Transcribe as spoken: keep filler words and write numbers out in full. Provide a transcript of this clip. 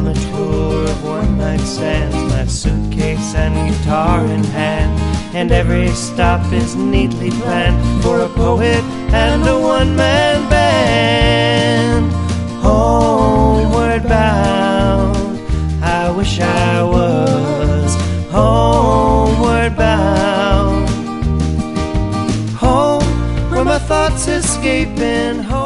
on a tour of one-night stands, my suitcase and guitar in hand, and every stop is neatly planned for a poet and a one-man band. Homeward bound, I wish I was homeward bound, home where my thoughts escaping, home